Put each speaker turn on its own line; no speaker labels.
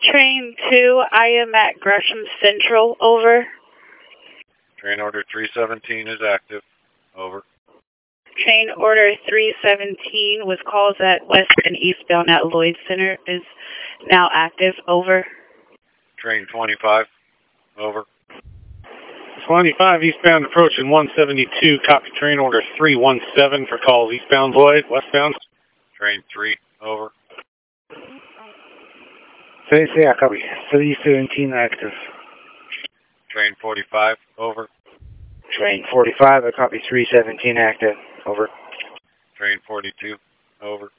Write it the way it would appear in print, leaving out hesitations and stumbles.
Train 2, I am at Gresham Central, over.
Train order 317 is active, over.
Train order 317 with calls at west and eastbound at Lloyd Center is now active, over.
Train 25, over.
25 eastbound approaching 172, copy train order 317 for calls eastbound Lloyd, westbound.
Train 3, over.
Yeah, copy. 317 active.
Train 45, over.
Train 45, I copy 317 active. Over.
Train 42, over.